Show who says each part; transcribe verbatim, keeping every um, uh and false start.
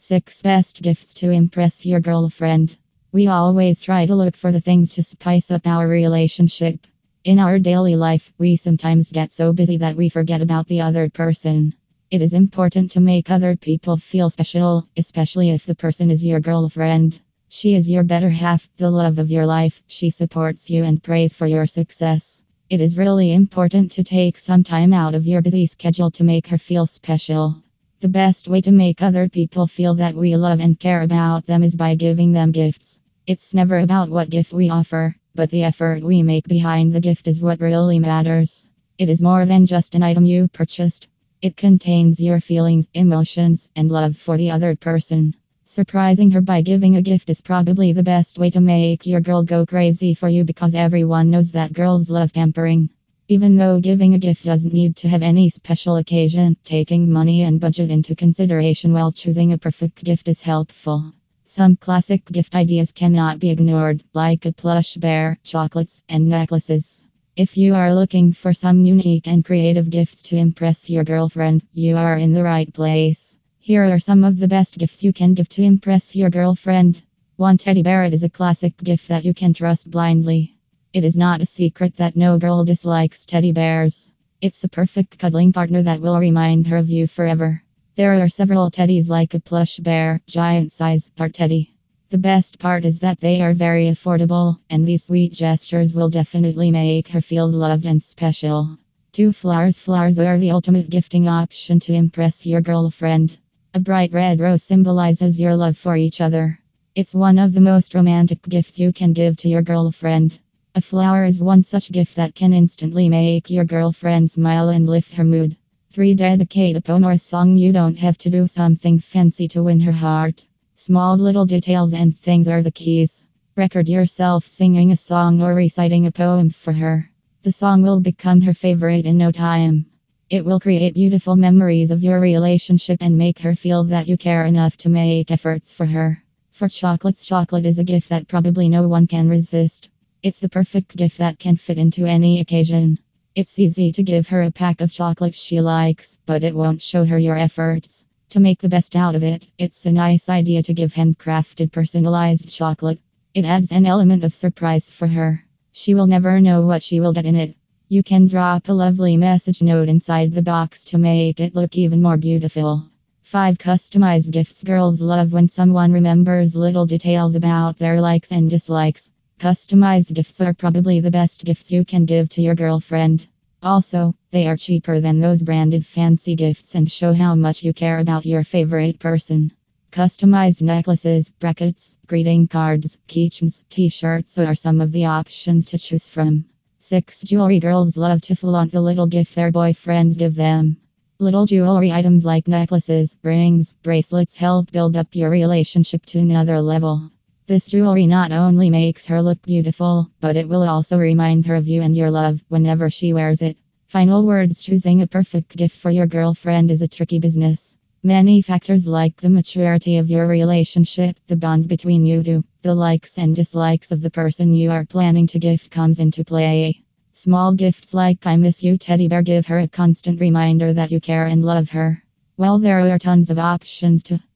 Speaker 1: six Best Gifts to Impress Your Girlfriend. We always try to look for the things to spice up our relationship. In our daily life, we sometimes get so busy that we forget about the other person. It is important to make other people feel special, especially if the person is your girlfriend. She is your better half, the love of your life. She supports you and prays for your success. It is really important to take some time out of your busy schedule to make her feel special. The best way to make other people feel that we love and care about them is by giving them gifts. It's never about what gift we offer, but the effort we make behind the gift is what really matters. It is more than just an item you purchased. It contains your feelings, emotions, and love for the other person. Surprising her by giving a gift is probably the best way to make your girl go crazy for you, because everyone knows that girls love pampering. Even though giving a gift doesn't need to have any special occasion, taking money and budget into consideration while choosing a perfect gift is helpful. Some classic gift ideas cannot be ignored, like a plush bear, chocolates, and necklaces. If you are looking for some unique and creative gifts to impress your girlfriend, you are in the right place. Here are some of the best gifts you can give to impress your girlfriend. one Teddy bear. It is a classic gift that you can trust blindly. It is not a secret that no girl dislikes teddy bears. It's a perfect cuddling partner that will remind her of you forever. There are several teddies, like a plush bear, giant size, part teddy. The best part is that they are very affordable, and these sweet gestures will definitely make her feel loved and special. two Flowers. Flowers are the ultimate gifting option to impress your girlfriend. A bright red rose symbolizes your love for each other. It's one of the most romantic gifts you can give to your girlfriend. A flower is one such gift that can instantly make your girlfriend smile and lift her mood. three Dedicate a poem or a song. You don't have to do something fancy to win her heart. Small little details and things are the keys. Record yourself singing a song or reciting a poem for her. The song will become her favorite in no time. It will create beautiful memories of your relationship and make her feel that you care enough to make efforts for her. For chocolates. Chocolate is a gift that probably no one can resist. It's the perfect gift that can fit into any occasion. It's easy to give her a pack of chocolates she likes, but it won't show her your efforts. To make the best out of it, it's a nice idea to give handcrafted, personalized chocolate. It adds an element of surprise for her. She will never know what she will get in it. You can drop a lovely message note inside the box to make it look even more beautiful. five Customized gifts. Girls love when someone remembers little details about their likes and dislikes. Customized gifts are probably the best gifts you can give to your girlfriend. Also, they are cheaper than those branded fancy gifts and show how much you care about your favorite person. Customized necklaces, bracelets, greeting cards, keychains, t-shirts are some of the options to choose from. six Jewelry. Girls love to flaunt the little gift their boyfriends give them. Little jewelry items like necklaces, rings, bracelets help build up your relationship to another level. This jewelry not only makes her look beautiful, but it will also remind her of you and your love whenever she wears it. Final words. Choosing a perfect gift for your girlfriend is a tricky business. Many factors, like the maturity of your relationship, the bond between you two, the likes and dislikes of the person you are planning to gift comes into play. Small gifts like "I miss you" teddy bear give her a constant reminder that you care and love her. Well, there are tons of options to